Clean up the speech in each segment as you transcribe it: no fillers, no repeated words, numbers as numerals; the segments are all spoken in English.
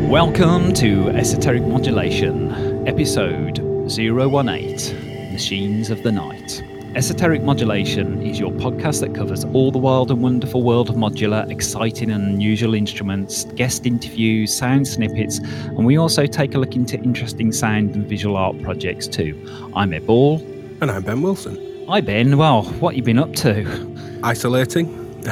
Welcome to Esoteric Modulation, episode 018, Machines of the Night. Esoteric Modulation is your podcast that covers all the wild and wonderful world of modular, exciting and unusual instruments, guest interviews, sound snippets, and we also take a look into interesting sound and visual art projects too. I'm Ed Ball. And I'm Ben Wilson. Hi Ben, well, what have you been up to? Isolating,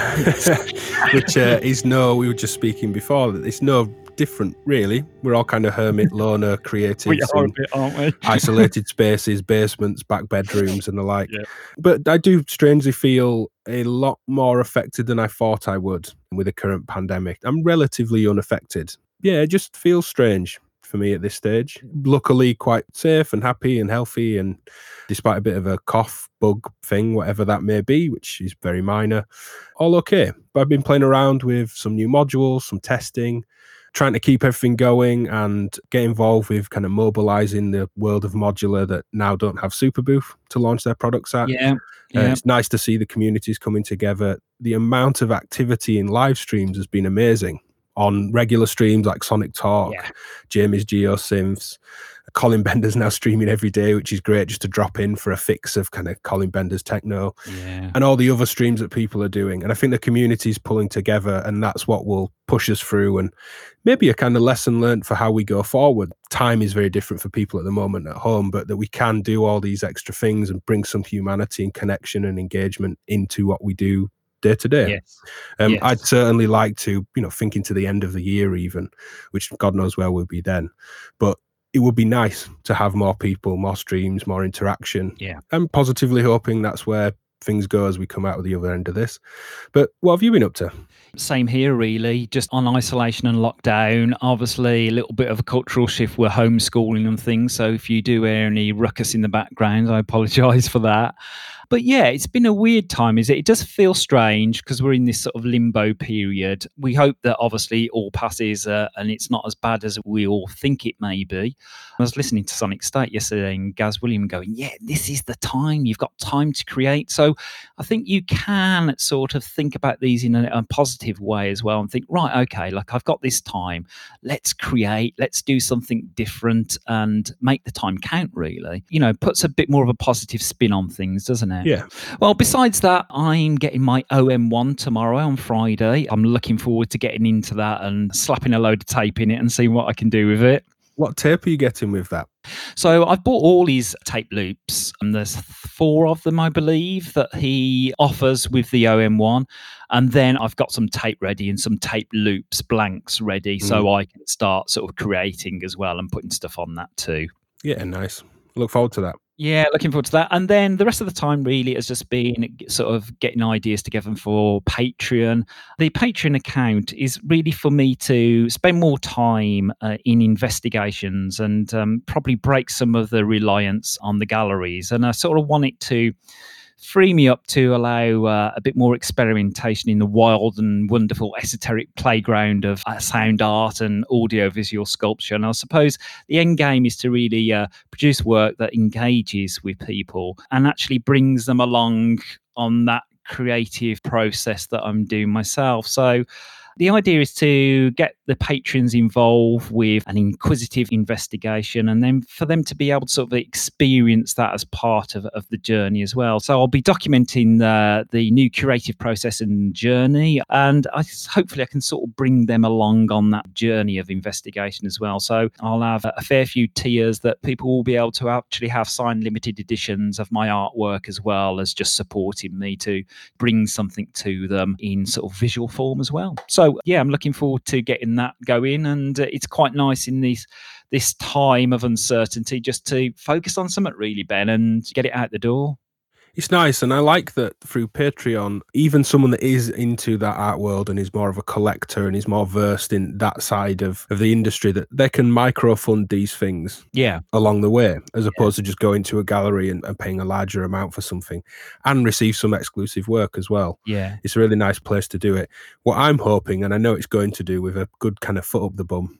which we were just speaking before, that it's no different really. We're all kind of hermit, loner, creatives. We are a bit, aren't we? Isolated spaces, basements, back bedrooms and the like. Yeah. But I do strangely feel a lot more affected than I thought I would with the current pandemic. I'm relatively unaffected. Yeah, it just feels strange for me at this stage. Luckily quite safe and happy and healthy, and despite a bit of a cough, bug thing, whatever that may be, which is very minor, all okay. But I've been playing around with some new modules, some testing, trying to keep everything going and get involved with kind of mobilizing the world of modular that now don't have Superbooth to launch their products at. Yeah. It's nice to see the communities coming together. The amount of activity in live streams has been amazing on regular streams like Sonic Talk, Jamie's Geosynths. Colin Bender's now streaming every day, which is great, just to drop in for a fix of kind of Colin Bender's techno, and all the other streams that people are doing. And I think the community's pulling together, and that's what will push us through, and maybe a kind of lesson learned for how we go forward. Time is very different for people at the moment at home, but that we can do all these extra things and bring some humanity and connection and engagement into what we do day to day. Yes. I'd certainly like to, think into the end of the year even, which God knows where we'll be then. But it would be nice to have more people, more streams, more interaction. Yeah. I'm positively hoping that's where things go as we come out of the other end of this. But what have you been up to? Same here, really. Just on isolation and lockdown. Obviously, a little bit of a cultural shift. We're homeschooling and things. So if you do hear any ruckus in the background, I apologise for that. But yeah, it's been a weird time, is it? It does feel strange because we're in this sort of limbo period. We hope that obviously all passes and it's not as bad as we all think it may be. I was listening to Sonic State yesterday and Gaz William going, yeah, this is the time. You've got time to create. So I think you can sort of think about these in a positive way as well and think, right, okay, like I've got this time. Let's create. Let's do something different and make the time count, really. Puts a bit more of a positive spin on things, doesn't it? Yeah. Well, besides that, I'm getting my OM1 tomorrow on Friday. I'm looking forward to getting into that and slapping a load of tape in it and seeing what I can do with it. What tape are you getting with that? So I've bought all his tape loops, and there's 4 of them, I believe, that he offers with the OM1. And then I've got some tape ready and some tape loops, blanks ready, so I can start sort of creating as well and putting stuff on that too. Yeah, nice. Look forward to that. Yeah, looking forward to that. And then the rest of the time really has just been sort of getting ideas together for Patreon. The Patreon account is really for me to spend more time in investigations and probably break some of the reliance on the galleries. And I sort of want it to free me up to allow a bit more experimentation in the wild and wonderful esoteric playground of sound art and audio-visual sculpture. And I suppose the end game is to really produce work that engages with people and actually brings them along on that creative process that I'm doing myself. So the idea is to get the patrons involved with an inquisitive investigation and then for them to be able to sort of experience that as part of the journey as well. So I'll be documenting the new creative process and journey, and hopefully I can sort of bring them along on that journey of investigation as well. So I'll have a fair few tiers that people will be able to actually have signed limited editions of my artwork as well as just supporting me to bring something to them in sort of visual form as well. So yeah, I'm looking forward to getting that going, and it's quite nice in this time of uncertainty just to focus on something really, Ben, and get it out the door. It's nice, and I like that through Patreon, even someone that is into that art world and is more of a collector and is more versed in that side of the industry, that they can micro-fund these things along the way, as opposed to just going to a gallery and paying a larger amount for something and receive some exclusive work as well. Yeah. It's a really nice place to do it. What I'm hoping, and I know it's going to do with a good kind of foot up the bum,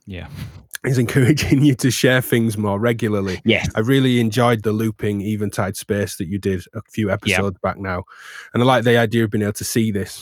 is encouraging you to share things more regularly. Yes. I really enjoyed the looping Eventide Space that you did a few episodes back now. And I like the idea of being able to see this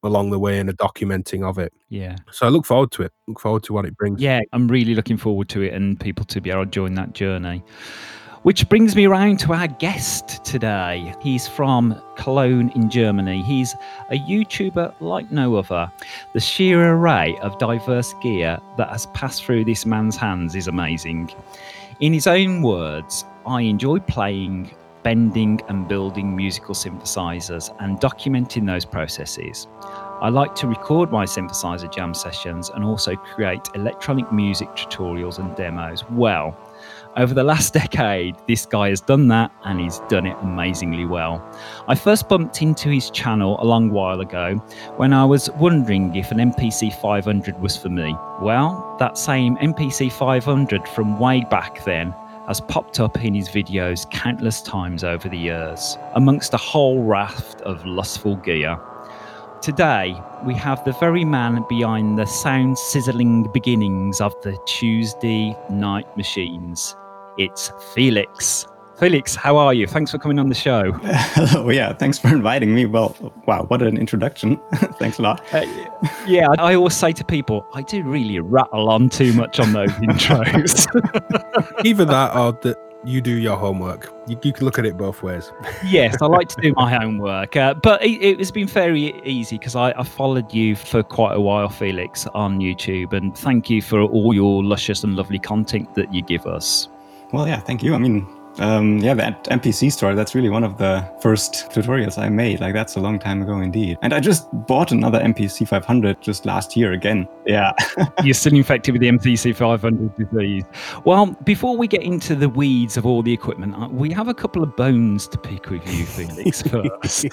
along the way and a documenting of it. Yeah. So I look forward to it. Look forward to what it brings. Yeah, I'm really looking forward to it and people to be able to join that journey. Which brings me around to our guest today. He's from Cologne in Germany. He's a YouTuber like no other. The sheer array of diverse gear that has passed through this man's hands is amazing. In his own words, I enjoy playing, bending and building musical synthesizers and documenting those processes. I like to record my synthesizer jam sessions and also create electronic music tutorials and demos. Well, over the last decade, this guy has done that and he's done it amazingly well. I first bumped into his channel a long while ago when I was wondering if an MPC 500 was for me. Well, that same MPC 500 from way back then has popped up in his videos countless times over the years, amongst a whole raft of lustful gear. Today, we have the very man behind the sound-sizzling beginnings of the Tuesday Night Machines. It's Felix. Felix, how are you? Thanks for coming on the show. Hello, yeah, thanks for inviting me. Well, wow, what an introduction. Thanks a lot. Yeah, I always say to people, I do really rattle on too much on those intros. Either that or that you do your homework. You can look at it both ways. Yes, I like to do my homework. But it has been very easy because I followed you for quite a while, Felix, on YouTube. And thank you for all your luscious and lovely content that you give us. Well, yeah, thank you. I mean, that MPC story, that's really one of the first tutorials I made. Like, that's a long time ago indeed. And I just bought another MPC 500 just last year again. Yeah. You're still infected with the MPC 500 disease. Well, before we get into the weeds of all the equipment, we have a couple of bones to pick with you, Felix, first.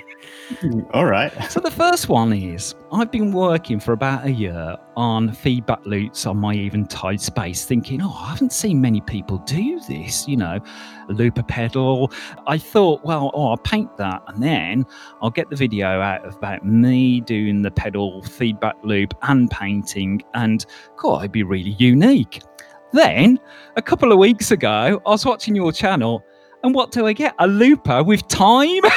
All right. So the first one is, I've been working for about a year on feedback loops on my Eventide space, thinking, I haven't seen many people do this, a looper pedal. I thought, I'll paint that and then I'll get the video out about me doing the pedal feedback loop and painting, and it'd be really unique. Then, a couple of weeks ago, I was watching your channel, and what do I get? A looper with time? And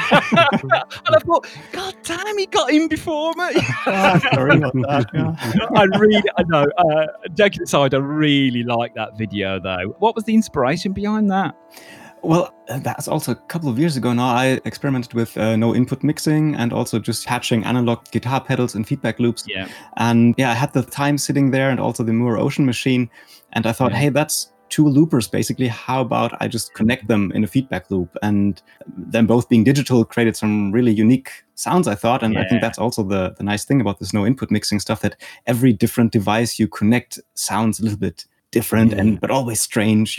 I thought, God damn, he got in before me. Sorry about that. Yeah. I know. Joking aside, I really like that video, though. What was the inspiration behind that? Well, that's also a couple of years ago now. I experimented with no input mixing and also just patching analog guitar pedals and feedback loops. Yeah. And I had the time sitting there and also the Moore Ocean machine. And I thought, hey, that's two loopers basically. How about I just connect them in a feedback loop? And them both being digital created some really unique sounds, I thought. And I think that's also the nice thing about this no input mixing stuff, that every different device you connect sounds a little bit different but always strange,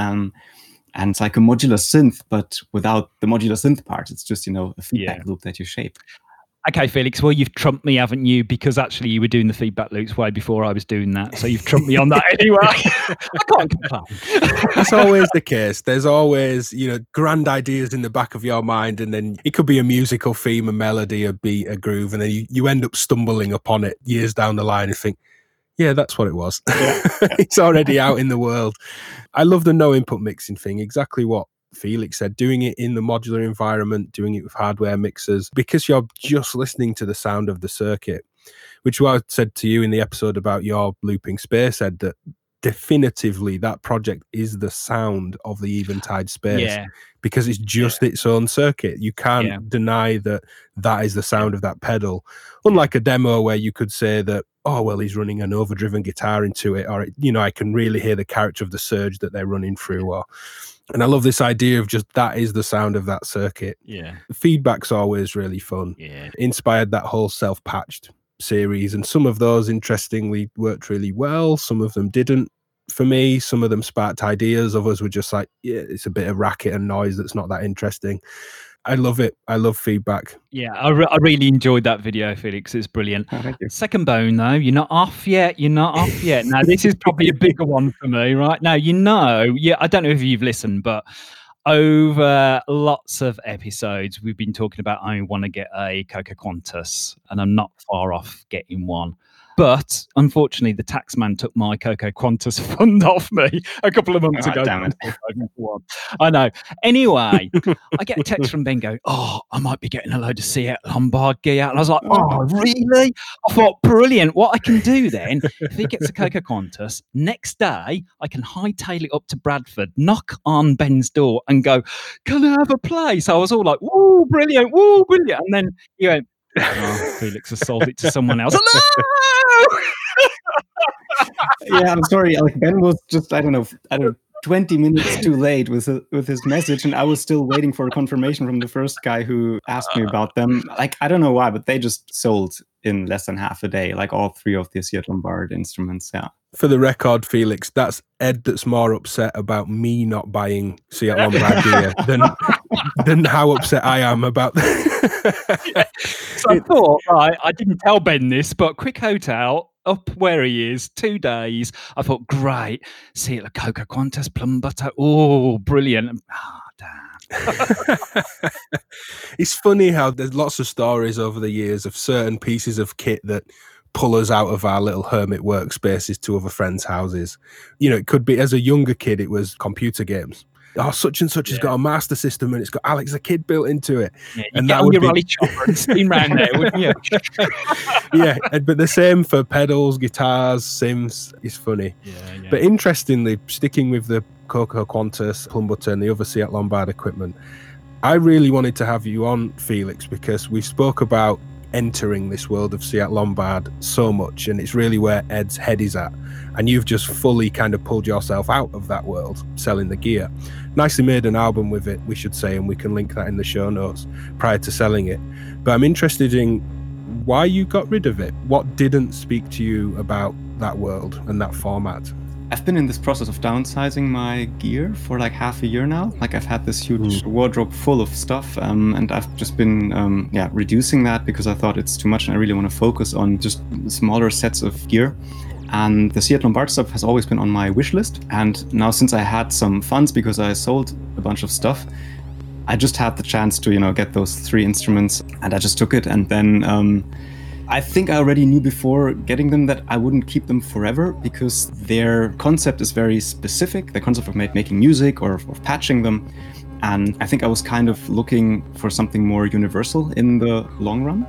and it's like a modular synth, but without the modular synth part. It's just, a feedback loop that you shape. Okay, Felix, well, you've trumped me, haven't you? Because actually you were doing the feedback loops way before I was doing that. So you've trumped me on that anyway. I can't complain. That's always the case. There's always, grand ideas in the back of your mind, and then it could be a musical theme, a melody, a beat, a groove, and then you end up stumbling upon it years down the line and think, yeah, that's what it was. It's already out in the world. I love the no input mixing thing. Exactly what Felix said, doing it in the modular environment, doing it with hardware mixers, because you're just listening to the sound of the circuit, which I said to you in the episode about your looping space, Ed, that definitively that project is the sound of the Eventide space, because it's just its own circuit. You can't deny that is the sound of that pedal. Unlike a demo where you could say that, he's running an overdriven guitar into it, or, I can really hear the character of the surge that they're running through. And I love this idea of just that is the sound of that circuit. Yeah. The feedback's always really fun. Yeah. Inspired that whole self-patched series, and some of those interestingly worked really well, some of them didn't for me. Some of them sparked ideas, others were just like, it's a bit of racket and noise that's not that interesting. I love it. I love feedback. Yeah, I really enjoyed that video, Felix. It's brilliant. Oh, thank you. Second bone, though, you're not off yet. Now, this is probably a bigger one for me, right? Now, I don't know if you've listened, but over lots of episodes, we've been talking about I want to get a Coca Quantus, and I'm not far off getting one. But unfortunately, the taxman took my Coco Qantas fund off me a couple of months ago. Damn it. I know. Anyway, I get a text from Ben going, "Oh, I might be getting a load of Seat Lombard gear." And I was like, "Oh, really?" I thought, brilliant. What I can do then, if he gets a Coco Qantas, next day I can hightail it up to Bradford, knock on Ben's door and go, "Can I have a play?" So I was all like, "Woo, brilliant, woo, brilliant." And then he went, "Oh, Felix has sold it to someone else." No! Yeah, I'm sorry. Like Ben was just, I don't know, 20 minutes too late with his message, and I was still waiting for a confirmation from the first guy who asked me about them. Like, I don't know why, but they just sold in less than half a day, like all three of the Seat Lombard instruments. Yeah. For the record, Felix, that's Ed that's more upset about me not buying Seat Lombard gear than how upset I am about that. So I thought, right, I didn't tell Ben this, but quick hotel up where he is, 2 days. I thought, great, see it, Coco Qantas, plum butter. Oh, brilliant. Damn. It's funny how there's lots of stories over the years of certain pieces of kit that pull us out of our little hermit workspaces to other friends' houses. You know, it could be, as a younger kid, it was computer games. Oh, such and such has got a Master System and it's got Alex the Kid built into it. Yeah, and that would be Raleigh chopper and spin round there, wouldn't you? Yeah, but the same for pedals, guitars, Sims. It's funny. Yeah. But interestingly, sticking with the Coco Qantas, plum butter, and the other Seat Lombard equipment, I really wanted to have you on, Felix, because we spoke about entering this world of Seat Lombard so much, and it's really where Ed's head is at. And you've just fully kind of pulled yourself out of that world, selling the gear. Nicely made an album with it, we should say, and we can link that in the show notes prior to selling it. But I'm interested in why you got rid of it. What didn't speak to you about that world and that format? I've been in this process of downsizing my gear for like half a year now. Like I've had this huge wardrobe full of stuff, and I've just been reducing that because I thought it's too much and I really want to focus on just smaller sets of gear. And the Seat Lombard stuff has always been on my wish list. And now, since I had some funds because I sold a bunch of stuff, I just had the chance to, get those 3 instruments, and I just took it. And then I think I already knew before getting them that I wouldn't keep them forever because their concept is very specific, the concept of making music or of patching them. And I think I was kind of looking for something more universal in the long run.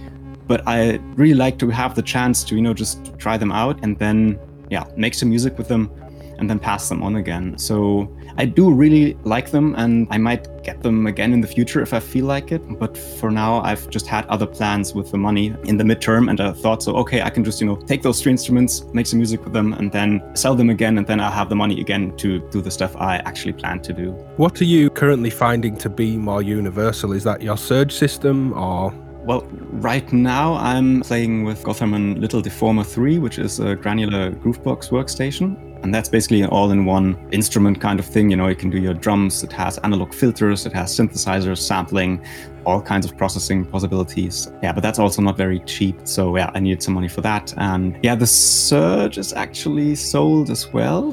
But I really like to have the chance to, just try them out and then, make some music with them and then pass them on again. So I do really like them, and I might get them again in the future if I feel like it. But for now, I've just had other plans with the money in the midterm, and I thought, okay, I can just, take those 3 instruments, make some music with them, and then sell them again, and then I'll have the money again to do the stuff I actually plan to do. What are you currently finding to be more universal? Is that your Surge system or...? Well, right now I'm playing with Gotherman Little Deformer 3, which is a granular Groovebox workstation. And that's basically an all-in-one instrument kind of thing. It can do your drums, it has analog filters, it has synthesizers, sampling, all kinds of processing possibilities. Yeah, but that's also not very cheap. So I needed some money for that. And the Surge is actually sold as well.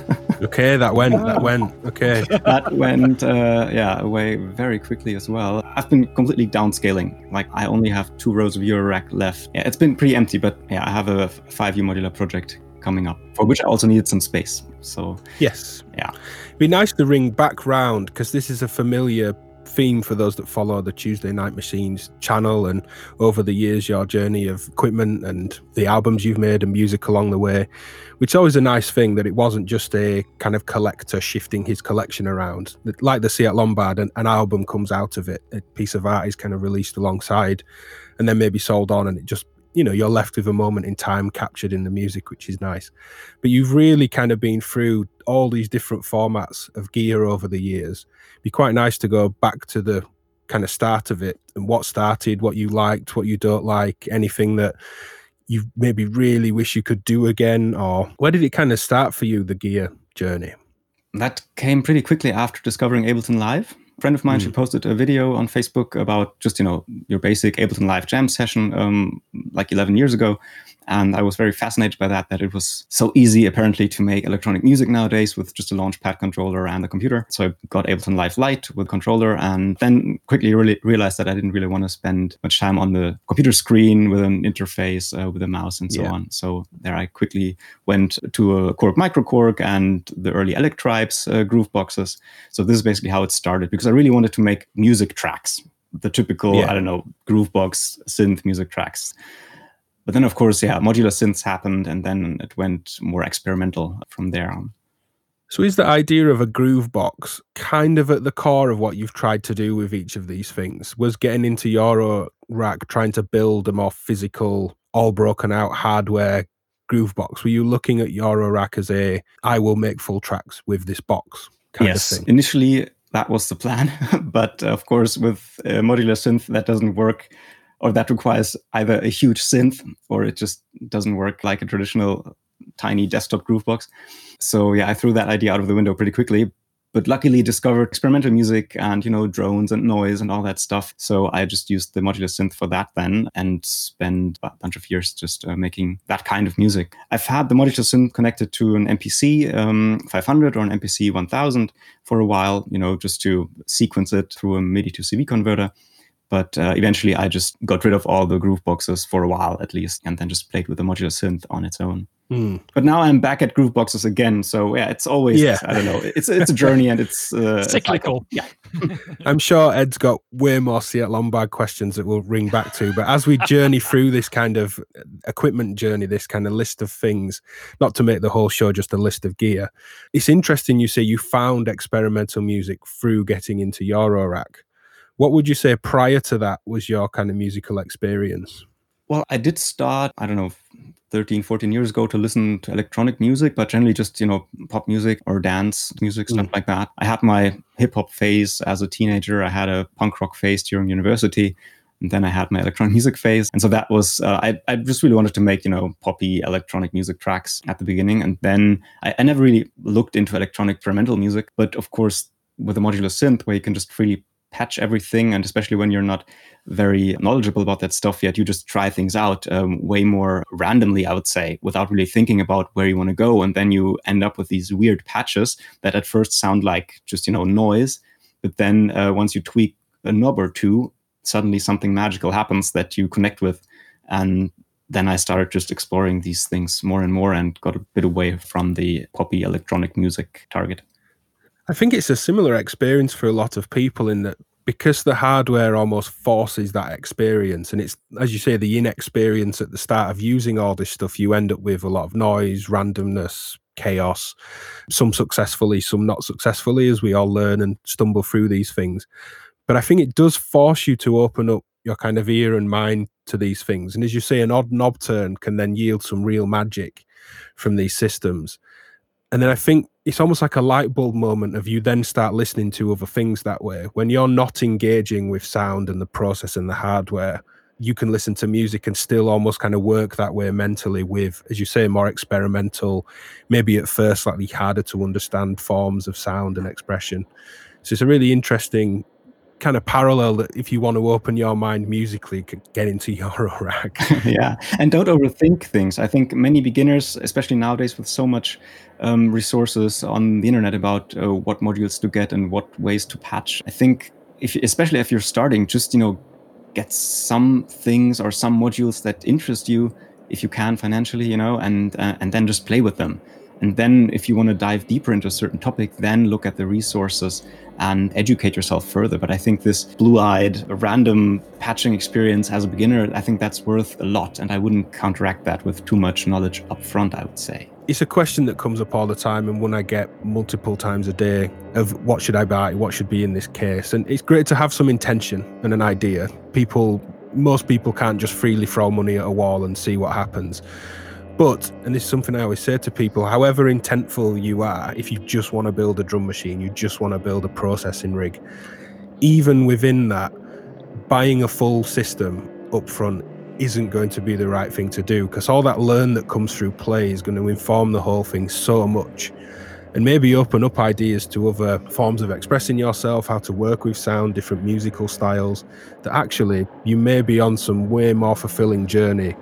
Okay, that went. Okay. That went, away very quickly as well. I've been completely downscaling. Like, I only have 2 rows of Eurorack left. Yeah, it's been pretty empty, but I have a 5U modular project coming up, for which I also needed some space. So yes, it'd be nice to ring back round, because this is a familiar theme for those that follow the Tuesday Night Machines channel, and over the years your journey of equipment and the albums you've made and music along the way, which is always a nice thing, that it wasn't just a kind of collector shifting his collection around. Like the Seat Lombard, an album comes out of it, a piece of art is kind of released alongside and then maybe sold on, and it just, you're left with a moment in time captured in the music, which is nice. But you've really kind of been through all these different formats of gear over the years. It'd be quite nice to go back to the kind of start of it, and what started, what you liked, what you don't like, anything that you maybe really wish you could do again, or where did it kind of start for you, the gear journey? That came pretty quickly after discovering Ableton Live. A friend of mine, she posted a video on Facebook about just, your basic Ableton Live jam session like 11 years ago. And I was very fascinated by that it was so easy, apparently, to make electronic music nowadays with just a launchpad controller and a computer. So I got Ableton Live Lite with controller, and then quickly really realized that I didn't really want to spend much time on the computer screen with an interface, with a mouse and so on. So there I quickly went to a Korg Micro Korg and the early Electribes groove boxes. So this is basically how it started, because I really wanted to make music tracks, the typical, I don't know, Groovebox synth music tracks. But then, of course, modular synths happened, and then it went more experimental from there on. So is the idea of a Groovebox kind of at the core of what you've tried to do with each of these things? Was getting into Eurorack, trying to build a more physical, all broken out hardware Groovebox? Were you looking at Eurorack as I will make full tracks with this box kind of thing? Initially that was the plan. But of course, with modular synth, that doesn't work, or that requires either a huge synth or it just doesn't work like a traditional tiny desktop Groovebox. So I threw that idea out of the window pretty quickly, but luckily discovered experimental music and, drones and noise and all that stuff. So I just used the modular synth for that then and spent a bunch of years just making that kind of music. I've had the modular synth connected to an MPC 500 or an MPC 1000 for a while, just to sequence it through a MIDI to CV converter. But eventually I just got rid of all the groove boxes for a while at least, and then just played with the modular synth on its own. But now I'm back at groove boxes again. So it's always, I don't know, it's a journey, and it's cyclical. I'm sure Ed's got way more Seat Lombard questions that we'll ring back to. But as we journey through this kind of equipment journey, this kind of list of things, not to make the whole show just a list of gear, it's interesting you say you found experimental music through getting into Eurorack. What would you say prior to that was your kind of musical experience? Well, I did start, 13, 14 years ago to listen to electronic music, but generally just, pop music or dance music, stuff like that. I had my hip hop phase as a teenager. I had a punk rock phase during university. And then I had my electronic music phase. And so that was, I just really wanted to make, poppy electronic music tracks at the beginning. And then I never really looked into electronic experimental music. But of course, with a modular synth where you can just freely patch everything, and especially when you're not very knowledgeable about that stuff yet, you just try things out way more randomly, I would say, without really thinking about where you want to go. And then you end up with these weird patches that at first sound like just, noise. But then once you tweak a knob or two, suddenly something magical happens that you connect with. And then I started just exploring these things more and more and got a bit away from the poppy electronic music target. I think it's a similar experience for a lot of people in that because the hardware almost forces that experience, and it's, as you say, the inexperience at the start of using all this stuff, you end up with a lot of noise, randomness, chaos, some successfully, some not successfully, as we all learn and stumble through these things. But I think it does force you to open up your kind of ear and mind to these things. And as you say, an odd knob turn can then yield some real magic from these systems. And then I think it's almost like a light bulb moment of you then start listening to other things that way. When you're not engaging with sound and the process and the hardware, you can listen to music and still almost kind of work that way mentally with, as you say, more experimental, maybe at first slightly harder to understand forms of sound and expression. So it's a really interesting kind of parallel that if you want to open your mind musically, can get into Eurorack. And don't overthink things. I think many beginners, especially nowadays with so much resources on the internet about what modules to get and what ways to patch, I think especially if you're starting, just get some things or some modules that interest you if you can financially, and then just play with them. And then if you want to dive deeper into a certain topic, then look at the resources and educate yourself further. But I think this blue-eyed, random patching experience as a beginner, I think that's worth a lot. And I wouldn't counteract that with too much knowledge up front, I would say. It's a question that comes up all the time, and one I get multiple times a day of what should I buy, what should be in this case. And it's great to have some intention and an idea. Most people can't just freely throw money at a wall and see what happens. But, and this is something I always say to people, however intentful you are, if you just want to build a drum machine, you just want to build a processing rig, even within that, buying a full system up front isn't going to be the right thing to do, because all that learn that comes through play is going to inform the whole thing so much, and maybe open up ideas to other forms of expressing yourself, how to work with sound, different musical styles, that actually you may be on some way more fulfilling journey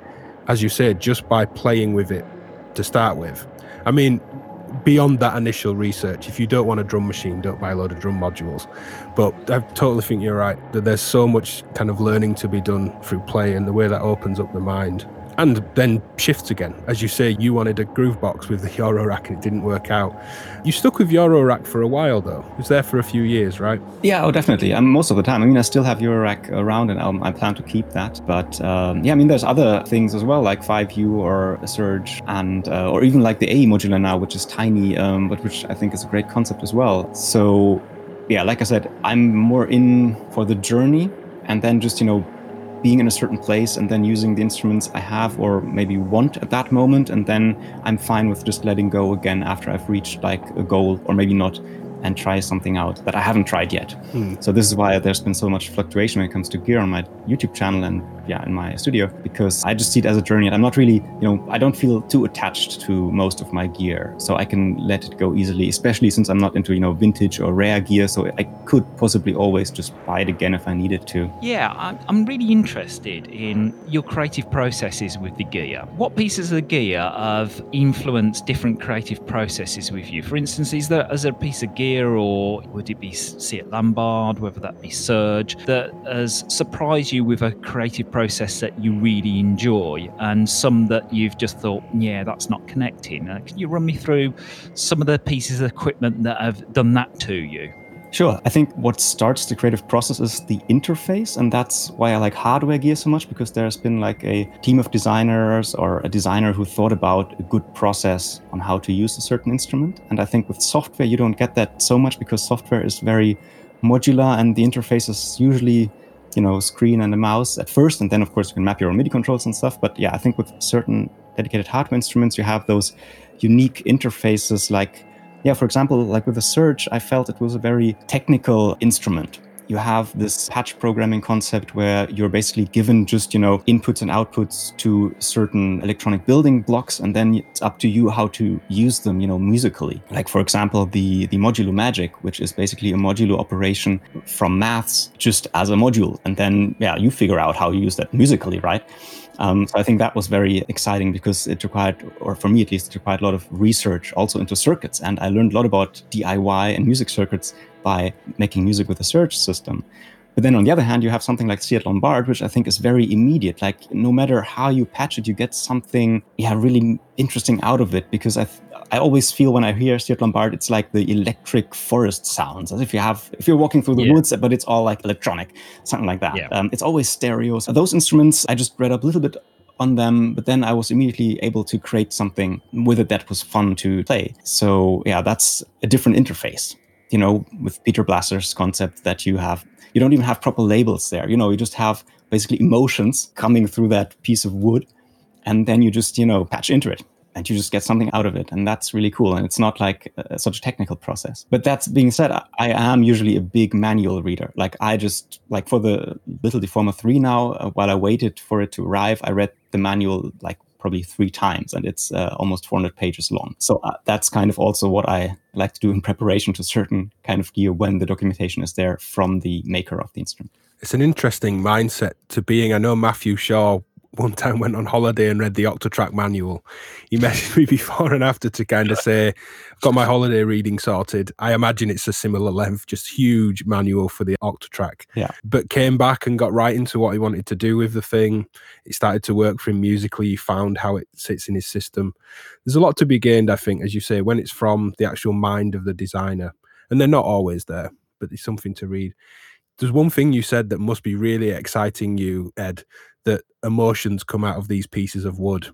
as you say, just by playing with it to start with. I mean, beyond that initial research, if you don't want a drum machine, don't buy a load of drum modules. But I totally think you're right, that there's so much kind of learning to be done through play, and the way that opens up the mind and then shifts again. As you say, you wanted a Groovebox with the Eurorack and it didn't work out. You stuck with Eurorack for a while though. It was there for a few years, right? Yeah, definitely. Most of the time. I mean, I still have Eurorack around, and I plan to keep that. But there's other things as well, like 5U or Surge, and or even like the AE modular now, which is tiny, but which I think is a great concept as well. So, yeah, like I said, I'm more in for the journey, and then just, being in a certain place and then using the instruments I have or maybe want at that moment, and then I'm fine with just letting go again after I've reached like a goal, or maybe not, and try something out that I haven't tried yet. So this is why there's been so much fluctuation when it comes to gear on my YouTube channel and in my studio, because I just see it as a journey, and I'm not really, I don't feel too attached to most of my gear, so I can let it go easily, especially since I'm not into, vintage or rare gear, so I could possibly always just buy it again if I needed to. Yeah, I'm really interested in your creative processes with the gear. What pieces of the gear have influenced different creative processes with you? For instance, is there a piece of gear, or would it be Seat Lombard, whether that be Surge, that has surprised you with a creative process that you really enjoy, and some that you've just thought, yeah, that's not connecting? Can you run me through some of the pieces of equipment that have done that to you? Sure. I think what starts the creative process is the interface, and that's why I like hardware gear so much, because there's been like a team of designers or a designer who thought about a good process on how to use a certain instrument. And I think with software, you don't get that so much, because software is very modular, and the interface is usually, screen and a mouse at first, and then of course you can map your own MIDI controls and stuff. But yeah, I think with certain dedicated hardware instruments, you have those unique interfaces, like, for example, like with the Surge, I felt it was a very technical instrument. You have this patch programming concept where you're basically given just, inputs and outputs to certain electronic building blocks, and then it's up to you how to use them, musically. Like, for example, the modulo magic, which is basically a modulo operation from maths just as a module. And then, you figure out how you use that musically, right? So I think that was very exciting, because it required, or for me at least, it required a lot of research also into circuits. And I learned a lot about DIY and music circuits by making music with the Surge system. But then on the other hand, you have something like Seat Lombard, which I think is very immediate. Like, no matter how you patch it, you get something really interesting out of it, because I always feel when I hear Seat Lombard, it's like the electric forest sounds, as if you're walking through the woods, but it's all like electronic, something like that. It's always stereo. So those instruments, I just read up a little bit on them, but then I was immediately able to create something with it that was fun to play. So that's a different interface, with Peter Blasser's concept that you don't even have proper labels there. You just have basically emotions coming through that piece of wood, and then you just, patch into it, and you just get something out of it. And that's really cool. And it's not like such a technical process. But that being said, I am usually a big manual reader. Like, I just, like for the Little Deformer 3 now, while I waited for it to arrive, I read the manual like probably 3 times, and it's almost 400 pages long. So that's kind of also what I like to do in preparation to certain kind of gear, when the documentation is there from the maker of the instrument. It's an interesting mindset to be in. I know Matthew Shaw one time went on holiday and read the Octatrack manual. He messaged me before and after to kind of say, I've got my holiday reading sorted. I imagine it's a similar length, just huge manual for the Octatrack. Yeah. But came back and got right into what he wanted to do with the thing. It started to work for him musically. He found how it sits in his system. There's a lot to be gained, I think, as you say, when it's from the actual mind of the designer. And they're not always there, but there's something to read. There's one thing you said that must be really exciting you, Ed, that emotions come out of these pieces of wood.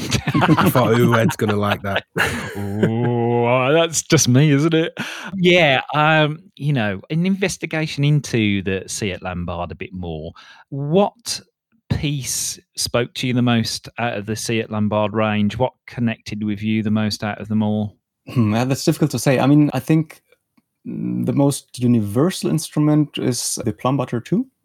I thought, Ed's going to like that. Oh, that's just me, isn't it? Yeah, an investigation into the Seat Lombard a bit more. What piece spoke to you the most out of the Seat Lombard range? What connected with you the most out of them all? That's difficult to say. I mean, I think the most universal instrument is the Plumbutter 2,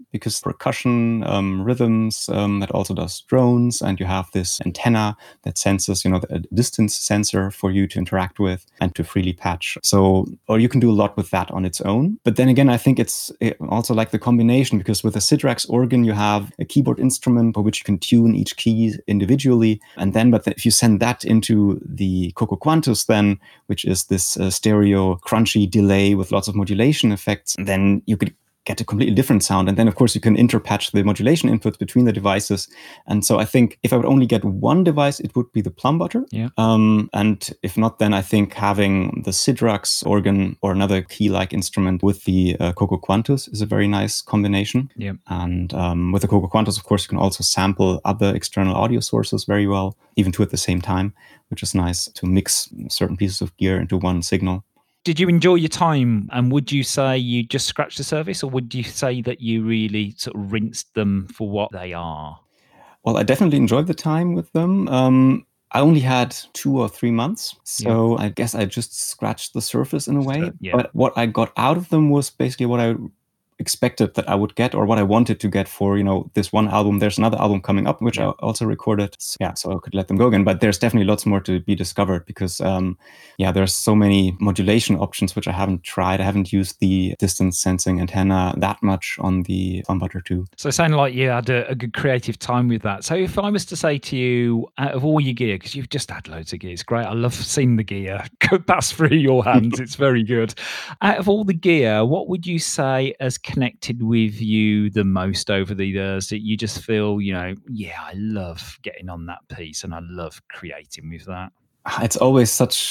because percussion, rhythms, that also does drones, and you have this antenna that senses, a distance sensor for you to interact with and to freely patch. So, or you can do a lot with that on its own. But then again, I think it's also like the combination, because with a Sidrax organ, you have a keyboard instrument for which you can tune each key individually. And then, if you send that into the Coco Quantus then, which is this stereo crunchy delay with lots of modulation effects, then you could get a completely different sound. And then, of course, you can interpatch the modulation inputs between the devices. And so I think if I would only get one device, it would be the Plumbutter. Yeah. And if not, then I think having the Sidrax organ or another key-like instrument with the Coco Quantus is a very nice combination. Yeah. And with the Coco Quantus, of course, you can also sample other external audio sources very well, even two at the same time, which is nice to mix certain pieces of gear into one signal. Did you enjoy your time? And would you say you just scratched the surface, or would you say that you really sort of rinsed them for what they are? Well, I definitely enjoyed the time with them. I only had 2 or 3 months, so I guess I just scratched the surface in a way. But what I got out of them was basically what I expected that I would get, or what I wanted to get for, this one album. There's another album coming up, which I also recorded. So I could let them go again. But there's definitely lots more to be discovered, because, there's so many modulation options, which I haven't tried. I haven't used the distance sensing antenna that much on the Plumbutter 2. So it sounded like you had a good creative time with that. So if I was to say to you, out of all your gear, because you've just had loads of gear, it's great. I love seeing the gear pass through your hands. It's very good. Out of all the gear, what would you say has connected with you the most over the years, that you just feel, I love getting on that piece and I love creating with that? It's always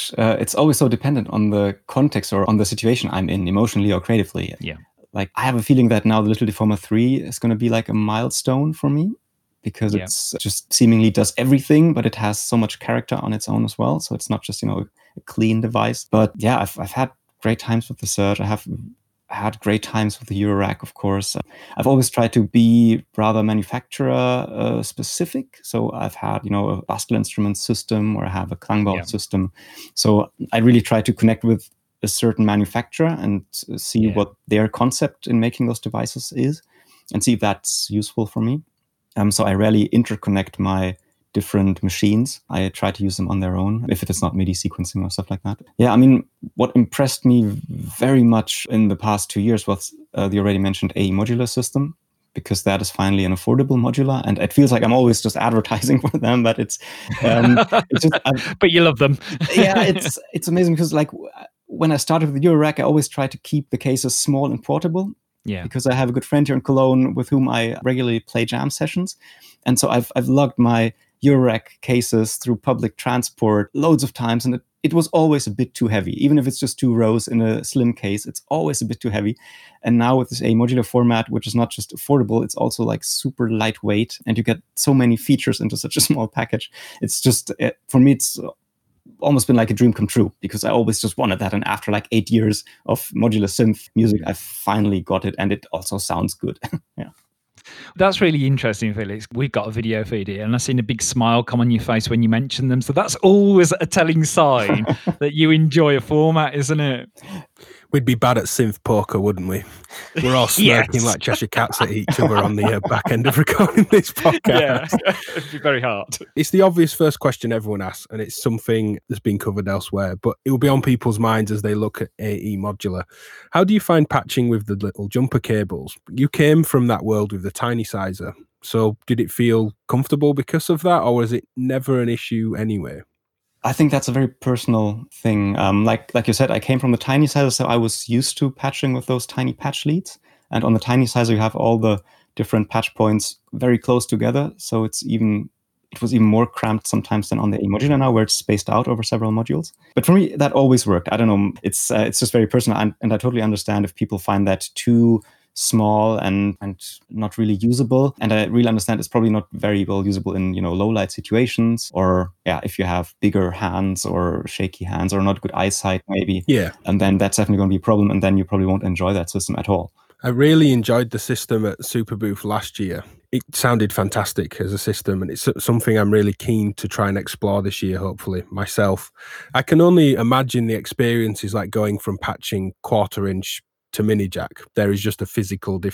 so dependent on the context or on the situation I'm in, emotionally or creatively. Yeah. Like, I have a feeling that now the Little Deformer 3 is going to be like a milestone for me, because it's just seemingly does everything, but it has so much character on its own as well. So it's not just, a clean device. But yeah, I've had great times with the Surge. I have had great times with the Eurorack, of course. I've always tried to be rather manufacturer specific. So I've had, a Bastel Instruments system, or I have a Klangbau system. So I really try to connect with a certain manufacturer and see what their concept in making those devices is, and see if that's useful for me. So I rarely interconnect my different machines. I try to use them on their own, if it is not MIDI sequencing or stuff like that. Yeah, I mean, what impressed me very much in the past 2 years was the already mentioned AE modular system, because that is finally an affordable modular, and it feels like I'm always just advertising for them, but it's just. But you love them. Yeah, it's amazing, because like when I started with the Eurorack, I always try to keep the cases small and portable. Yeah. Because I have a good friend here in Cologne with whom I regularly play jam sessions, and so I've lugged my Eurorack cases through public transport loads of times, and it was always a bit too heavy. Even if it's just 2 rows in a slim case, it's always a bit too heavy. And now with this AE modular format, which is not just affordable, it's also like super lightweight, and you get so many features into such a small package. It's just, for me, it's almost been like a dream come true, because I always just wanted that. And after like 8 years of modular synth music, I finally got it, and it also sounds good. Yeah. That's really interesting, Felix. We've got a video feed here, and I've seen a big smile come on your face when you mention them. So that's always a telling sign that you enjoy a format, isn't it? We'd be bad at synth poker, wouldn't we? We're all smirking like Cheshire Cats at each other on the back end of recording this podcast. Yeah, it'd be very hard. It's the obvious first question everyone asks, and it's something that's been covered elsewhere, but it will be on people's minds as they look at AE Modular. How do you find patching with the little jumper cables? You came from that world with the tiny sizer, so did it feel comfortable because of that, or was it never an issue anyway? I think that's a very personal thing. Like you said, I came from the tiny sizer, so I was used to patching with those tiny patch leads. And on the tiny sizer, you have all the different patch points very close together. So it was even more cramped sometimes than on the AE modular now, where it's spaced out over several modules. But for me, that always worked. I don't know. It's just very personal, and I totally understand if people find that too small and not really usable. And I really understand it's probably not very well usable in, low light situations, or if you have bigger hands or shaky hands or not good eyesight maybe. Yeah. And then that's definitely going to be a problem, and then you probably won't enjoy that system at all. I really enjoyed the system at Superbooth last year. It sounded fantastic as a system, and it's something I'm really keen to try and explore this year, hopefully, myself. I can only imagine the experience is like going from patching 1/4 inch to mini jack. There is just a physical different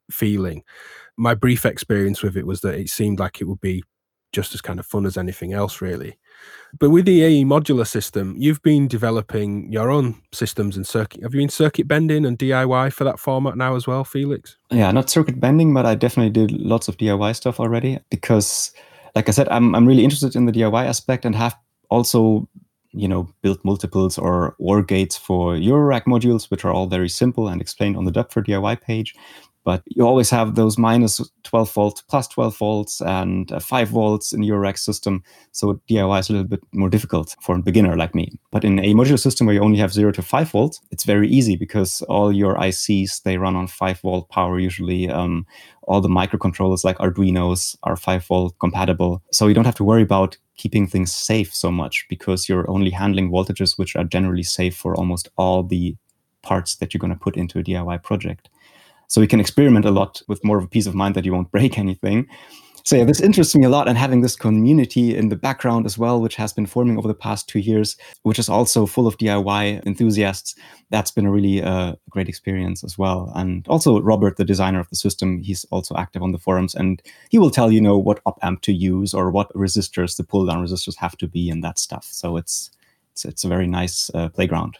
feeling. My brief experience with it was that it seemed like it would be just as kind of fun as anything else, really. But with the AE modular system, you've been developing your own systems and circuit. Have you been circuit bending and DIY for that format now as well, Felix? Yeah, not circuit bending, but I definitely did lots of DIY stuff already because, like I said, I'm really interested in the DIY aspect and have also, built multiples or OR gates for Eurorack modules, which are all very simple and explained on the Dub for DIY page. But you always have those minus 12 volts, plus 12 volts, and 5 volts in your rack system. So DIY is a little bit more difficult for a beginner like me. But in a modular system where you only have 0 to 5 volts, it's very easy because all your ICs, they run on 5 volt power usually. All the microcontrollers like Arduinos are 5 volt compatible. So you don't have to worry about keeping things safe so much because you're only handling voltages which are generally safe for almost all the parts that you're going to put into a DIY project. So you can experiment a lot with more of a peace of mind that you won't break anything. So yeah, this interests me a lot, and having this community in the background as well, which has been forming over the past 2 years, which is also full of DIY enthusiasts, that's been a really great experience as well. And also Robert, the designer of the system, he's also active on the forums, and he will tell you, what op amp to use or what resistors, the pull-down resistors have to be and that stuff. So it's a very nice playground.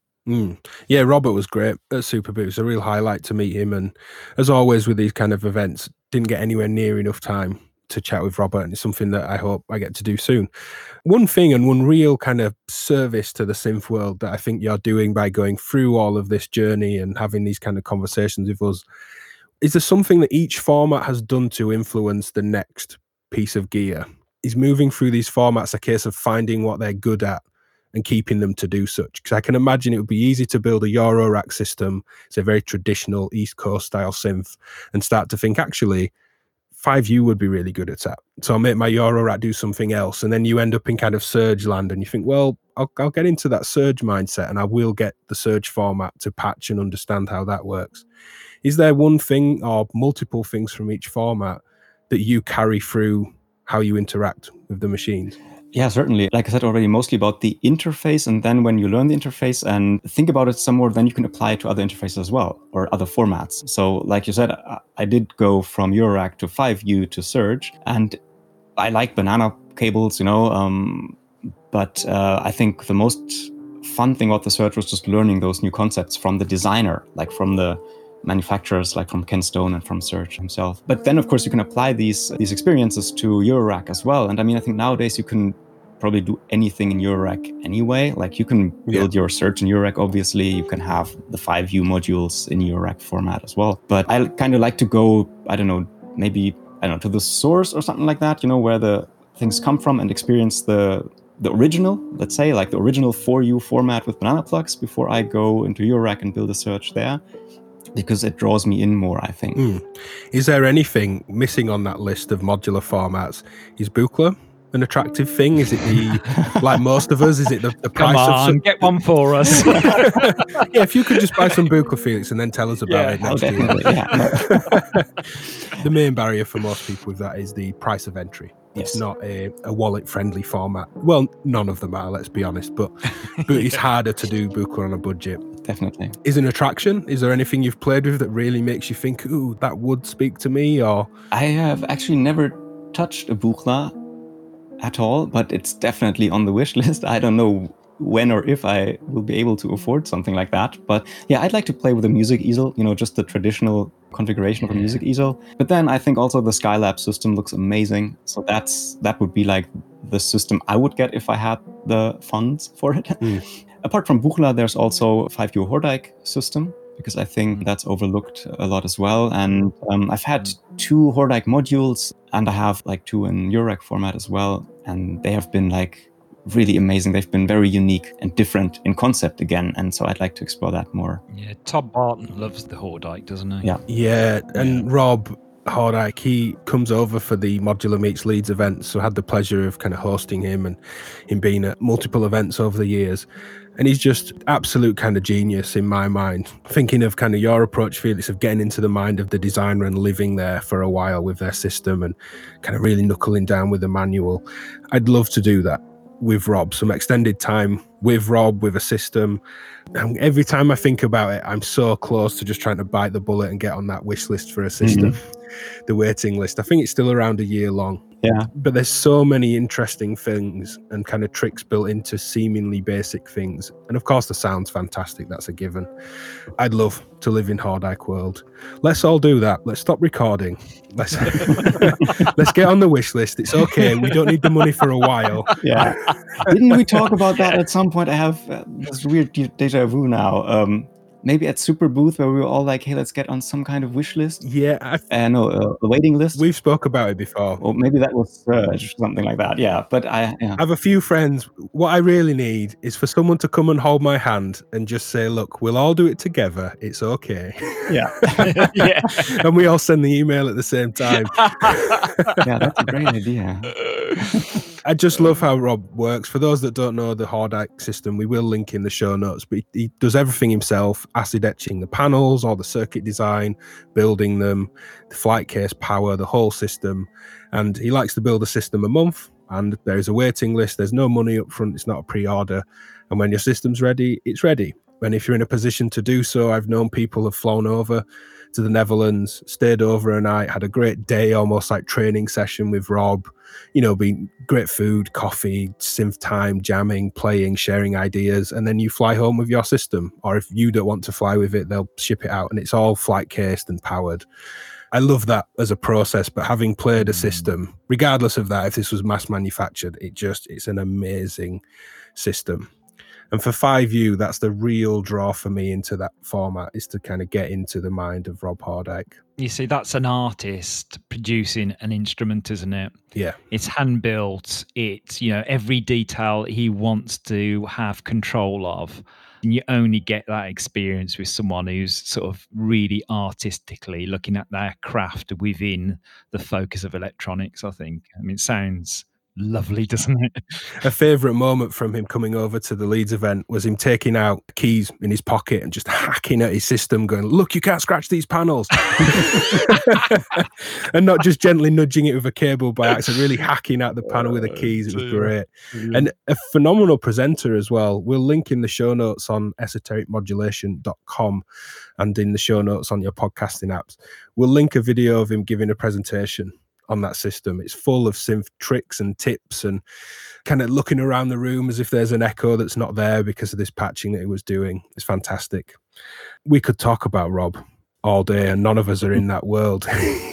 Yeah, Robert was great at Superboot. It was a real highlight to meet him. And as always with these kind of events, didn't get anywhere near enough time to chat with Robert. And it's something that I hope I get to do soon. One thing and one real kind of service to the synth world that I think you're doing by going through all of this journey and having these kind of conversations with us, is there something that each format has done to influence the next piece of gear? Is moving through these formats a case of finding what they're good at and keeping them to do such? Because I can imagine it would be easy to build a Eurorack system. It's a very traditional East Coast style synth, and start to think, actually, 5U would be really good at that. So I'll make my Eurorack do something else. And then you end up in kind of Surge land, and you think, well, I'll get into that Surge mindset, and I will get the Surge format to patch and understand how that works. Is there one thing or multiple things from each format that you carry through how you interact with the machines? Yeah, certainly. Like I said already, mostly about the interface. And then when you learn the interface and think about it some more, then you can apply it to other interfaces as well, or other formats. So like you said, I did go from Eurorack to 5U to Surge. And I like banana cables, but I think the most fun thing about the Surge was just learning those new concepts from the designer, like from the manufacturers, like from Ken Stone and from Surge himself. But then, of course, you can apply these experiences to Eurorack as well. And I mean, I think nowadays you can probably do anything in Eurorack anyway. Like you can build your Surge in Eurorack, obviously. You can have the 5U modules in Eurorack format as well. But I kind of like to go, to the source or something like that, where the things come from, and experience the original, let's say, like the original 4U format with banana plugs before I go into Eurorack and build a Surge there, because it draws me in more, I think. Is there anything missing on that list of modular formats? Is Buchla an attractive thing? Is it like most of us, is it the price of some... get one for us. Yeah, if you could just buy some Buchla, Felix, and then tell us about it next year. The main barrier for most people with that is the price of entry. It's not a wallet-friendly format. Well, none of them are, let's be honest, but it's harder to do Buchla on a budget. Definitely. Is an attraction? Is there anything you've played with that really makes you think, ooh, that would speak to me? Or I have actually never touched a Buchla at all, but it's definitely on the wish list. I don't know when or if I will be able to afford something like that. But yeah, I'd like to play with a music easel, just the traditional configuration of a music easel. But then I think also the Skylab system looks amazing. So that would be like the system I would get if I had the funds for it. Apart from Buchla, there's also a 5U Hordijk system, because I think that's overlooked a lot as well. And I've had 2 Hordijk modules, and I have like 2 in Eurorack format as well. And they have been like really amazing. They've been very unique and different in concept again. And so I'd like to explore that more. Yeah, Todd Barton loves the Hordijk, doesn't he? Yeah. And Rob Hordijk, he comes over for the Modular Meets Leeds events. So I had the pleasure of kind of hosting him and him being at multiple events over the years. And he's just absolute kind of genius in my mind. Thinking of kind of your approach, Felix, of getting into the mind of the designer and living there for a while with their system and kind of really knuckling down with the manual. I'd love to do that with Rob, some extended time with Rob, with a system. And every time I think about it, I'm so close to just trying to bite the bullet and get on that wish list for a system, the waiting list. I think it's still around a year long. Yeah. But there's so many interesting things and kind of tricks built into seemingly basic things. And of course, the sound's fantastic. That's a given. I'd love to live in Hardike World. Let's all do that. Let's stop recording. Let's get on the wish list. It's okay. We don't need the money for a while. Yeah. Didn't we talk about that at some point? I have this weird deja vu now. Maybe at Super Booth, where we were all like, hey, let's get on some kind of wish list. Yeah. No, a waiting list. We've spoke about it before. Or maybe that was Surge or something like that. Yeah. But I have a few friends. What I really need is for someone to come and hold my hand and just say, look, we'll all do it together. It's okay. Yeah. Yeah. And we all send the email at the same time. Yeah, that's a great idea. I just love how Rob works. For those that don't know the Hardike system, we will link in the show notes, but he does everything himself, acid etching the panels, all the circuit design, building them, the flight case power, the whole system. And he likes to build a system a month, and there's a waiting list. There's no money up front. It's not a pre-order. And when your system's ready, it's ready. And if you're in a position to do so, I've known people have flown over to the Netherlands, stayed over a night, had a great day, almost like training session with Rob, being great food, coffee, synth time, jamming, playing, sharing ideas, and then you fly home with your system. Or if you don't want to fly with it, they'll ship it out and it's all flight cased and powered. I love that as a process, but having played a system, regardless of that, if this was mass manufactured, it's an amazing system. And for 5U, that's the real draw for me into that format, is to kind of get into the mind of Rob Hardike. You see, that's an artist producing an instrument, isn't it? Yeah. It's hand-built. It's, every detail he wants to have control of. And you only get that experience with someone who's sort of really artistically looking at their craft within the focus of electronics, I think. I mean, it sounds lovely, doesn't it? A favourite moment from him coming over to the Leeds event was him taking out keys in his pocket and just hacking at his system, going, look, you can't scratch these panels. And not just gently nudging it with a cable by accident, really hacking at the panel with the keys. It was great. And a phenomenal presenter as well. We'll link in the show notes on esotericmodulation.com and in the show notes on your podcasting apps. We'll link a video of him giving a presentation on that system. It's full of synth tricks and tips and kind of looking around the room as if there's an echo that's not there because of this patching that he was doing. It's fantastic. We could talk about Rob all day and none of us are in that world.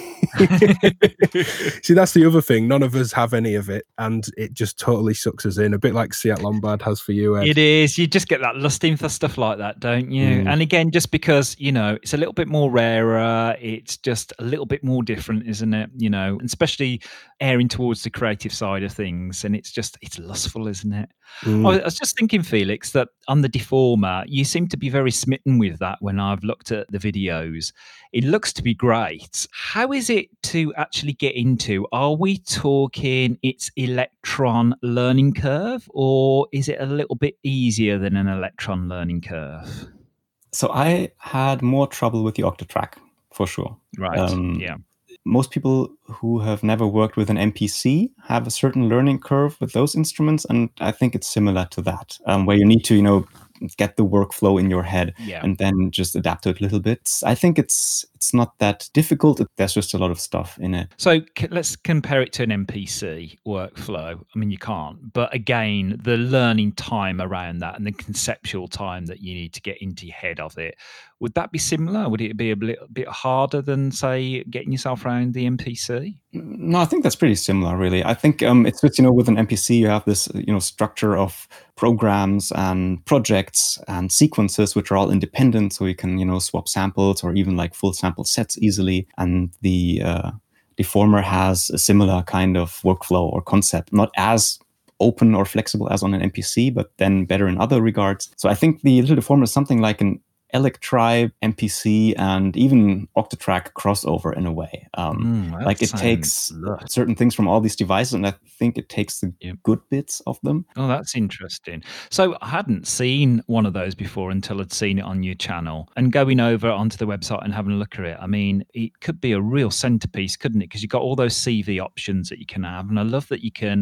See, that's the other thing. None of us have any of it, and it just totally sucks us in, a bit like Seat Lombard has for you, Ed. It is. You just get that lusting for stuff like that, don't you? And again, just because, it's a little bit more rarer, it's just a little bit more different, isn't it? And especially airing towards the creative side of things, and it's lustful, isn't it? I was just thinking, Felix, that on the Deformer, you seem to be very smitten with that when I've looked at the videos. It looks to be great. How is it to actually get into? Are we talking its Electron learning curve, or is it a little bit easier than an Electron learning curve? So I had more trouble with the Octatrack, for sure. Right, yeah. Most people who have never worked with an MPC have a certain learning curve with those instruments, and I think it's similar to that, where you need to, get the workflow in your head and then just adapt to it a little bit. I think it's not that difficult. There's just a lot of stuff in it. So let's compare it to an MPC workflow. I mean, you can't, but again, the learning time around that and the conceptual time that you need to get into your head of it, would that be similar? Would it be a little bit harder than, say, getting yourself around the MPC? No, I think that's pretty similar, really. I think it's just, with an MPC, you have this, structure of programs and projects and sequences, which are all independent. So you can, swap samples or even like full sample sets easily. And the Deformer has a similar kind of workflow or concept, not as open or flexible as on an MPC, but then better in other regards. So I think the Little Deformer is something like an Electribe, MPC, and even Octatrack crossover in a way. Like it takes certain things from all these devices, and I think it takes the good bits of them. Oh, that's interesting. So I hadn't seen one of those before until I'd seen it on your channel. And going over onto the website and having a look at it, I mean, it could be a real centerpiece, couldn't it? Because you've got all those CV options that you can have. And I love that you can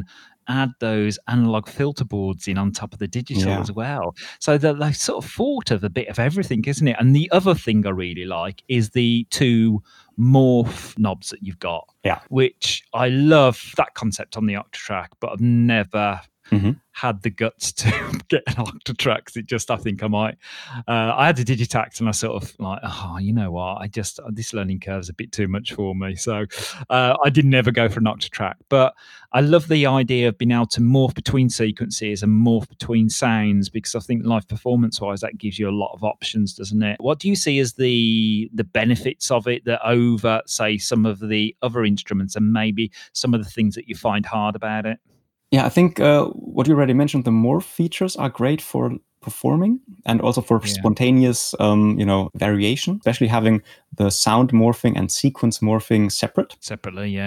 add those analog filter boards in on top of the digital as well. So they sort of thought of a bit of everything, isn't it? And the other thing I really like is the 2 morph knobs that you've got, which I love that concept on the Octatrack, but I've never had the guts to get an Octatrack. I think I might. I had a Digitact, and I sort of like, you know what? This learning curve is a bit too much for me. So I didn't ever go for an Octatrack. But I love the idea of being able to morph between sequences and morph between sounds, because I think live performance-wise, that gives you a lot of options, doesn't it? What do you see as the benefits of it that over, say, some of the other instruments, and maybe some of the things that you find hard about it? Yeah, I think what you already mentioned, the morph features are great for performing and also for spontaneous, variation, especially having the sound morphing and sequence morphing separately.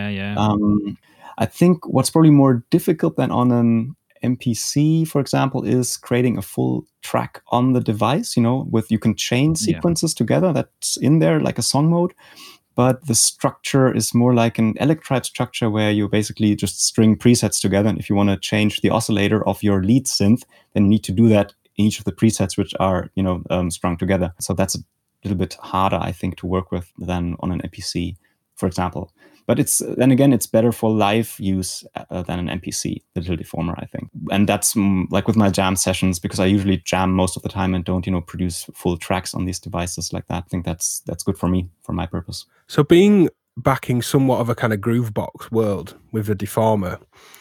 I think what's probably more difficult than on an MPC, for example, is creating a full track on the device, you can chain sequences together. That's in there like a song mode. But the structure is more like an Electribe structure where you basically just string presets together. And if you want to change the oscillator of your lead synth, then you need to do that in each of the presets, which are, strung together. So that's a little bit harder, I think, to work with than on an MPC, for example. But it's better for live use than an MPC, the Digital Deformer, I think. And that's like with my jam sessions, because I usually jam most of the time and don't, produce full tracks on these devices like that. I think that's good for me, for my purpose. So backing somewhat of a kind of Groovebox world with the Deformer,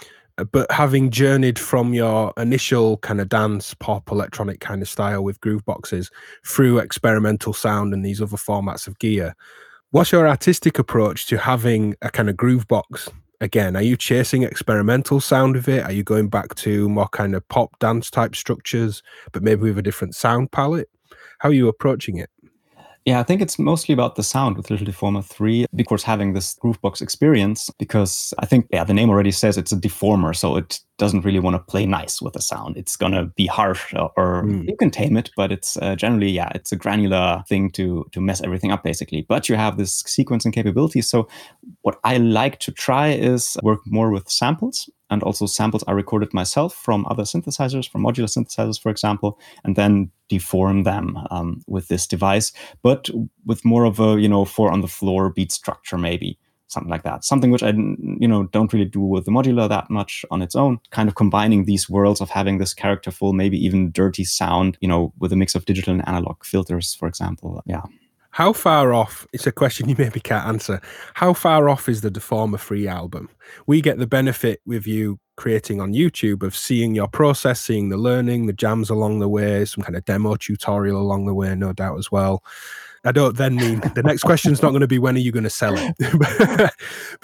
but having journeyed from your initial kind of dance, pop, electronic kind of style with Grooveboxes through experimental sound and these other formats of gear, what's your artistic approach to having a kind of Groovebox again? Are you chasing experimental sound with it? Are you going back to more kind of pop dance type structures, but maybe with a different sound palette? How are you approaching it? Yeah, I think it's mostly about the sound with Digital Deformer 3, of course, having this Groovebox experience, because I think, the name already says it's a deformer, so it doesn't really want to play nice with the sound. It's going to be harsh, or you can tame it, but it's generally, it's a granular thing to mess everything up, basically. But you have this sequencing capability. So what I like to try is work more with samples. And also samples I recorded myself from other synthesizers, from modular synthesizers, for example, and then deform them with this device, but with more of a, 4-on-the-floor beat structure, maybe. Something like that. Something which I, don't really do with the modular that much on its own. Kind of combining these worlds of having this characterful, maybe even dirty sound, with a mix of digital and analog filters, for example. Yeah. How far off, it's a question you maybe can't answer, how far off is the Deformer 3 album? We get the benefit with you creating on YouTube of seeing your process, seeing the learning, the jams along the way, some kind of demo tutorial along the way, no doubt as well. I don't then mean, the next question's not going to be when are you going to sell it?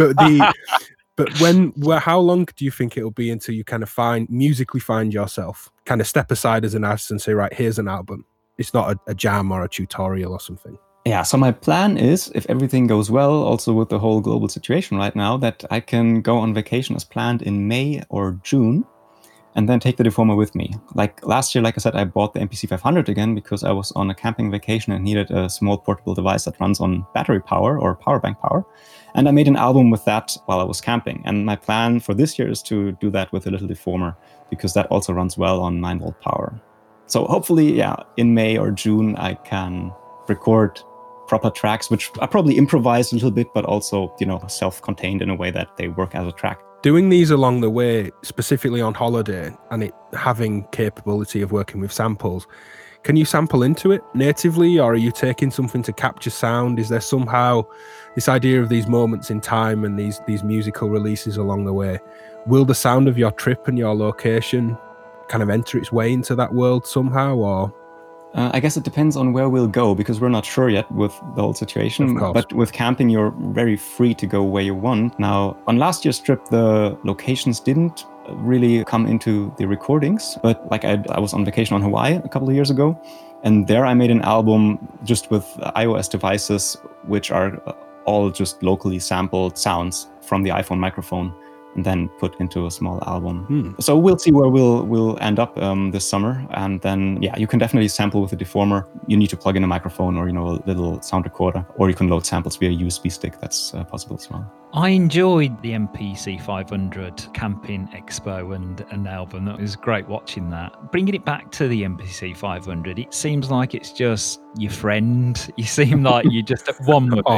But how long do you think it'll be until you kind of musically find yourself, kind of step aside as an artist and say, right, here's an album. It's not a jam or a tutorial or something. Yeah, so my plan is, if everything goes well, also with the whole global situation right now, that I can go on vacation as planned in May or June, and then take the Deformer with me. Like last year, like I said, I bought the MPC 500 again because I was on a camping vacation and needed a small portable device that runs on battery power or power bank power. And I made an album with that while I was camping. And my plan for this year is to do that with a little Deformer, because that also runs well on 9-volt power. So hopefully, in May or June, I can record proper tracks, which I probably improvise a little bit, but also, self-contained in a way that they work as a track. Doing these along the way, specifically on holiday, and it having capability of working with samples, can you sample into it natively, or are you taking something to capture sound? Is there somehow this idea of these moments in time and these musical releases along the way? Will the sound of your trip and your location kind of enter its way into that world somehow, or? I guess it depends on where we'll go, because we're not sure yet with the whole situation. But with camping, you're very free to go where you want. Now, on last year's trip, the locations didn't really come into the recordings. But like I was on vacation on Hawaii a couple of years ago, and there I made an album just with iOS devices, which are all just locally sampled sounds from the iPhone microphone, and then put into a small album. So we'll see where we'll end up this summer. And then, you can definitely sample with a Deformer. You need to plug in a microphone or, a little sound recorder, or you can load samples via USB stick. That's possible as well. I enjoyed the MPC 500 Camping Expo and album. It was great watching that. Bringing it back to the MPC 500, it seems like it's just your friend. You seem like you're just at one with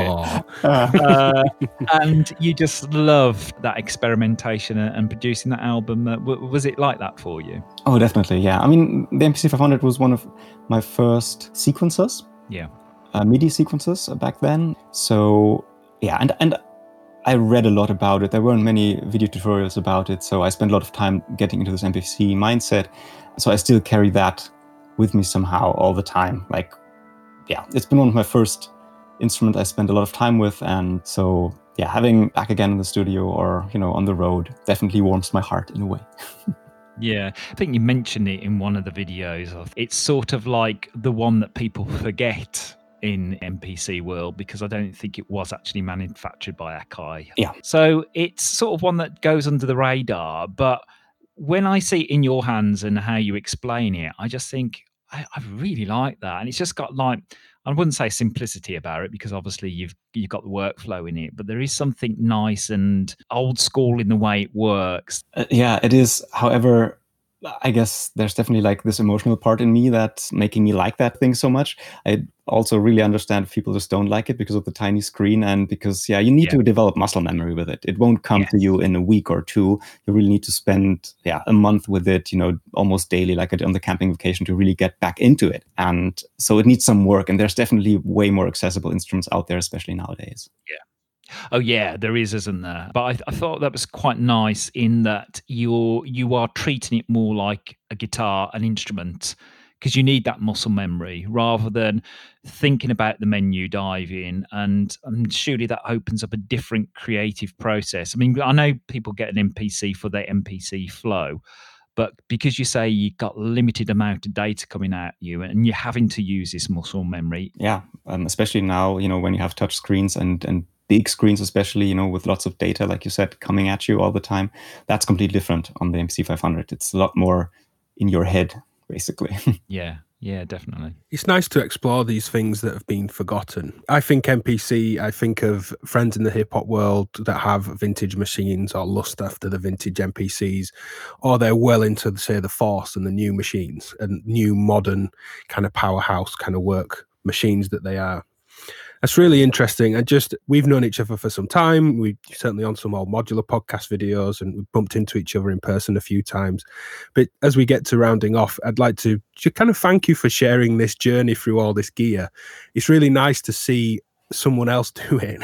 it. And you just love that experimentation and producing that album. Was it like that for you? Oh, definitely, yeah. I mean, the MPC 500 was one of my first sequencers. Yeah. MIDI sequencers back then. So, yeah, and I read a lot about it. There weren't many video tutorials about it, so I spent a lot of time getting into this MPC mindset. So I still carry that with me somehow all the time. Like, yeah, it's been one of my first instruments I spent a lot of time with. And so, yeah, having back again in the studio or, on the road definitely warms my heart in a way. Yeah, I think you mentioned it in one of the videos. It's sort of like the one that people forget in MPC world, because I don't think it was actually manufactured by Akai. Yeah. So it's sort of one that goes under the radar. But when I see it in your hands and how you explain it, I just think I really like that. And it's just got like, I wouldn't say simplicity about it, because obviously you've got the workflow in it, but there is something nice and old school in the way it works. Yeah, it is. However, I guess there's definitely like this emotional part in me that's making me like that thing so much. I also really understand if people just don't like it because of the tiny screen, and because, you need to develop muscle memory with it. It won't come to you in a week or two. You really need to spend, a month with it, almost daily, like I did on the camping vacation, to really get back into it. And so it needs some work, and there's definitely way more accessible instruments out there, especially nowadays. Yeah. Oh yeah, there is, isn't there? But I thought that was quite nice in that you are treating it more like a guitar, an instrument, because you need that muscle memory rather than thinking about the menu diving. And surely that opens up a different creative process. I mean, I know people get an MPC for their MPC flow, but because you say you've got limited amount of data coming at you and you're having to use this muscle memory. Yeah, especially now, when you have touch screens and big screens, especially, with lots of data, like you said, coming at you all the time. That's completely different on the MPC 500. It's a lot more in your head, basically. Yeah, definitely. It's nice to explore these things that have been forgotten. I think MPC, I think of friends in the hip hop world that have vintage machines or lust after the vintage MPCs, or they're well into, say, the Force and the new machines and new modern kind of powerhouse kind of work machines that they are. That's really interesting. And we've known each other for some time. We certainly on some old modular podcast videos, and we've bumped into each other in person a few times. But as we get to rounding off, I'd like to kind of thank you for sharing this journey through all this gear. It's really nice to see someone else do it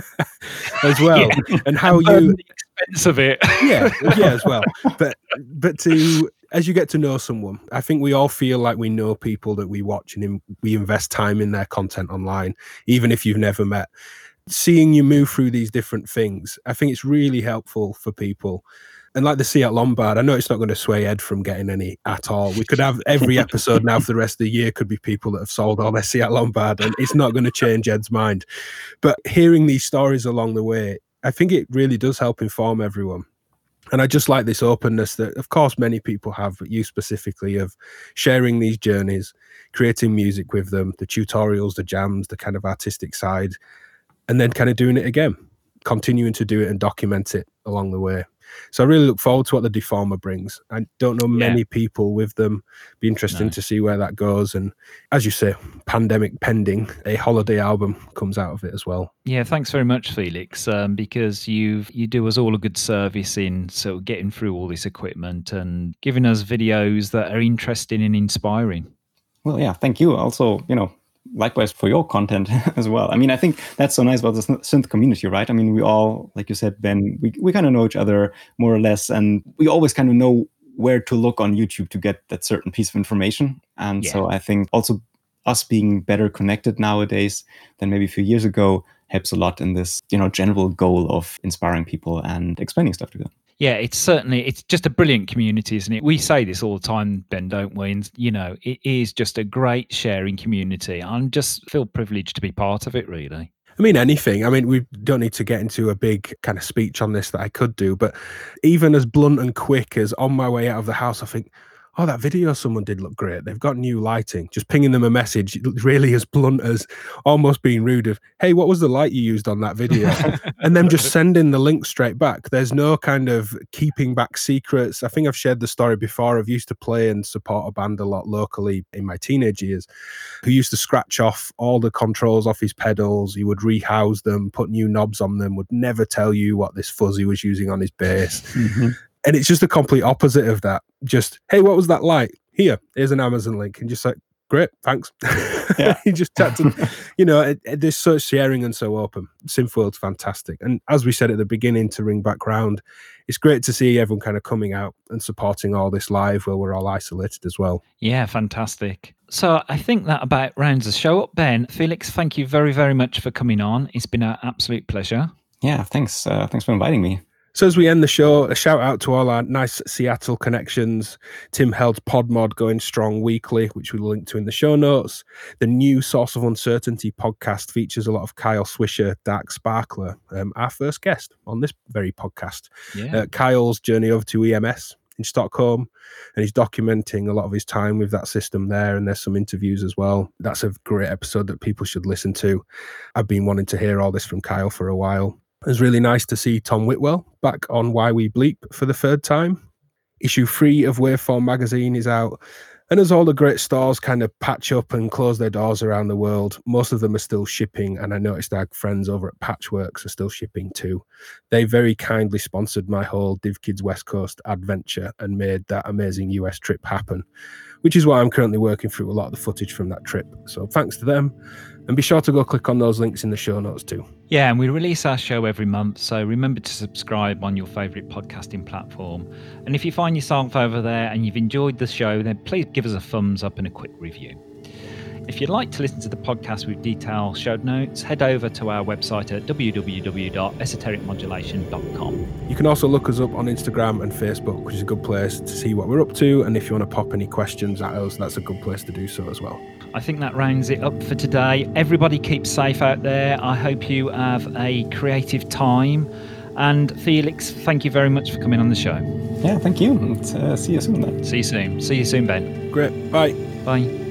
as well. And how you the expense of it. yeah, as well. But to, as you get to know someone, I think we all feel like we know people that we watch and we invest time in their content online, even if you've never met. Seeing you move through these different things, I think it's really helpful for people. And like the Seat Lombard, I know it's not going to sway Ed from getting any at all. We could have every episode now for the rest of the year could be people that have sold all their Seat Lombard, and it's not going to change Ed's mind. But hearing these stories along the way, I think it really does help inform everyone. And I just like this openness that, of course, many people have, but you specifically, of sharing these journeys, creating music with them, the tutorials, the jams, the kind of artistic side, and then kind of doing it again, continuing to do it and document it along the way. So I really look forward to what the Deformer brings. I don't know many people with them. Be interesting to see where that goes. And as you say, pandemic pending, a holiday album comes out of it as well. Yeah, thanks very much, Felix, because you do us all a good service in sort of getting through all this equipment and giving us videos that are interesting and inspiring. Well, yeah, thank you. Also, likewise for your content as well. I mean, I think that's so nice about the synth community, right? I mean, we all, like you said, Ben, we kind of know each other more or less, and we always kind of know where to look on YouTube to get that certain piece of information. And so I think also us being better connected nowadays than maybe a few years ago helps a lot in this, general goal of inspiring people and explaining stuff to them. Yeah, it's just a brilliant community, isn't it? We say this all the time, Ben, don't we? And, it is just a great sharing community. I just feel privileged to be part of it, really. I mean, anything. I mean, we don't need to get into a big kind of speech on this that I could do, but even as blunt and quick as on my way out of the house, I think, oh, that video someone did look great. They've got new lighting. Just pinging them a message, really as blunt as almost being rude of, hey, what was the light you used on that video? And then just sending the link straight back. There's no kind of keeping back secrets. I think I've shared the story before. I've used to play and support a band a lot locally in my teenage years who used to scratch off all the controls off his pedals. He would rehouse them, put new knobs on them, would never tell you what this fuzz he was using on his bass. Mm-hmm. And it's just the complete opposite of that. Just, hey, what was that light? Here's an Amazon link. And just like, great, thanks. Yeah. You just had to, there's so sharing and so open. SynthWorld's fantastic. And as we said at the beginning, to ring back round, it's great to see everyone kind of coming out and supporting all this live while we're all isolated as well. Yeah, fantastic. So I think that about rounds the show up, Ben. Felix, thank you very, very much for coming on. It's been an absolute pleasure. Yeah, thanks. Thanks for inviting me. So as we end the show, a shout out to all our nice Seattle connections. Tim Held's Podmod going strong weekly, which we'll link to in the show notes. The new Source of Uncertainty podcast features a lot of Kyle Swisher, Dark Sparkler, our first guest on this very podcast. Yeah. Kyle's journey over to EMS in Stockholm, and he's documenting a lot of his time with that system there, and there's some interviews as well. That's a great episode that people should listen to. I've been wanting to hear all this from Kyle for a while. It was really nice to see Tom Whitwell back on Why We Bleep for the third time. Issue 3 of Waveform magazine is out. And as all the great stores kind of patch up and close their doors around the world, most of them are still shipping. And I noticed our friends over at Patchworks are still shipping too. They very kindly sponsored my whole DivKids West Coast adventure and made that amazing US trip happen, which is why I'm currently working through a lot of the footage from that trip. So thanks to them. And be sure to go click on those links in the show notes too. Yeah, and we release our show every month, so remember to subscribe on your favourite podcasting platform. And if you find yourself over there and you've enjoyed the show, then please give us a thumbs up and a quick review. If you'd like to listen to the podcast with detailed show notes, head over to our website at www.esotericmodulation.com. You can also look us up on Instagram and Facebook, which is a good place to see what we're up to. And if you want to pop any questions at us, that's a good place to do so as well. I think that rounds it up for today. Everybody keep safe out there. I hope you have a creative time. And Felix, thank you very much for coming on the show. Yeah, thank you. And, see you soon then. See you soon. See you soon, Ben. Great. Bye. Bye.